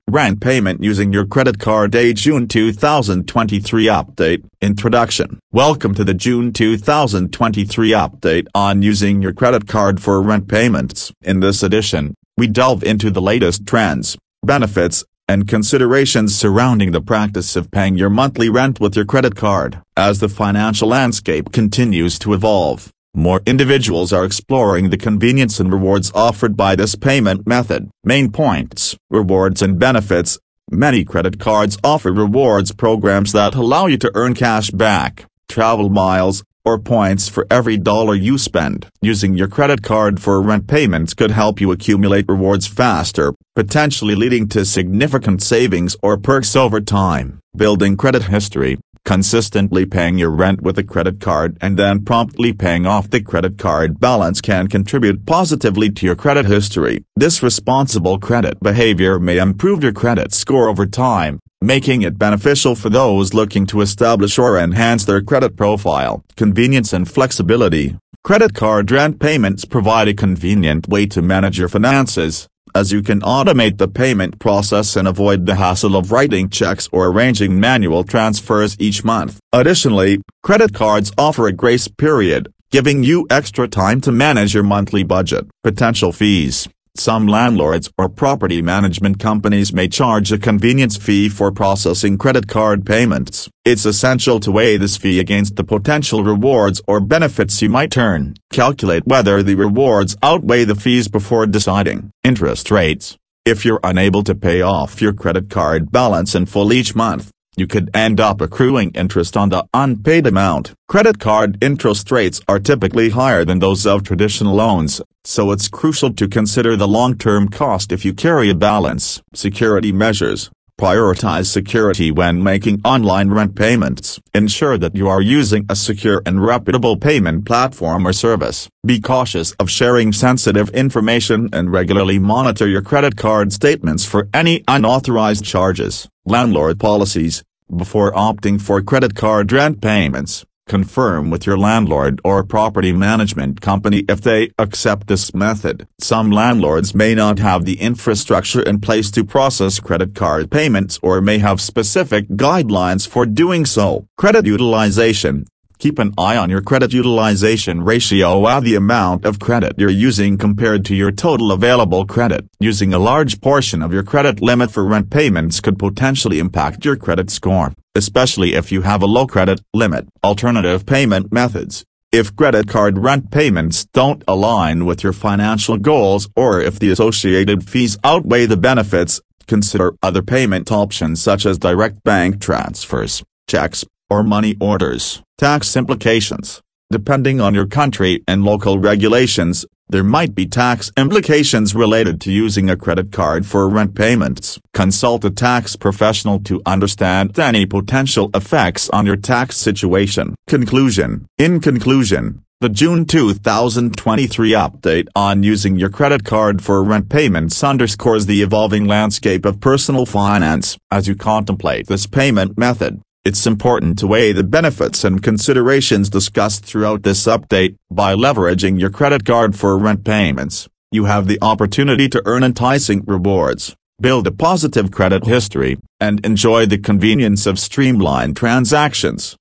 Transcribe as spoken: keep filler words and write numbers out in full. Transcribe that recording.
Rent payment using your credit card. A June two thousand twenty-three update. Introduction. Welcome to the June two thousand twenty-three update on using your credit card for rent payments. In this edition, we delve into the latest trends, benefits, and considerations surrounding the practice of paying your monthly rent with your credit card. As the financial landscape continues to evolve, more individuals are exploring the convenience and rewards offered by this payment method. Main points: rewards and benefits. Many credit cards offer rewards programs that allow you to earn cash back, travel miles, or points for every dollar you spend. Using your credit card for rent payments could help you accumulate rewards faster, potentially leading to significant savings or perks over time. Building credit history. Consistently paying your rent with a credit card and then promptly paying off the credit card balance can contribute positively to your credit history. This responsible credit behavior may improve your credit score over time, making it beneficial for those looking to establish or enhance their credit profile. Convenience and flexibility. Credit card rent payments provide a convenient way to manage your finances, as you can automate the payment process and avoid the hassle of writing checks or arranging manual transfers each month. Additionally, credit cards offer a grace period, giving you extra time to manage your monthly budget. Potential fees. Some landlords or property management companies may charge a convenience fee for processing credit card payments. It's essential to weigh this fee against the potential rewards or benefits you might earn. Calculate whether the rewards outweigh the fees before deciding. Interest rates. If you're unable to pay off your credit card balance in full each month, you could end up accruing interest on the unpaid amount. Credit card interest rates are typically higher than those of traditional loans, so it's crucial to consider the long-term cost if you carry a balance. Security measures. Prioritize security when making online rent payments. Ensure that you are using a secure and reputable payment platform or service. Be cautious of sharing sensitive information and regularly monitor your credit card statements for any unauthorized charges. Landlord policies. Before opting for credit card rent payments, confirm with your landlord or property management company if they accept this method. Some landlords may not have the infrastructure in place to process credit card payments or may have specific guidelines for doing so. Credit utilization. Keep an eye on your credit utilization ratio, or the amount of credit you're using compared to your total available credit. Using a large portion of your credit limit for rent payments could potentially impact your credit score, especially if you have a low credit limit. Alternative payment methods. If credit card rent payments don't align with your financial goals or if the associated fees outweigh the benefits, consider other payment options such as direct bank transfers, checks, or money orders. Tax implications. Depending on your country and local regulations, there might be tax implications related to using a credit card for rent payments. Consult a tax professional to understand any potential effects on your tax situation. Conclusion. In conclusion, the June two thousand twenty-three update on using your credit card for rent payments underscores the evolving landscape of personal finance. As you contemplate this payment method, it's important to weigh the benefits and considerations discussed throughout this update. By leveraging your credit card for rent payments, you have the opportunity to earn enticing rewards, build a positive credit history, and enjoy the convenience of streamlined transactions.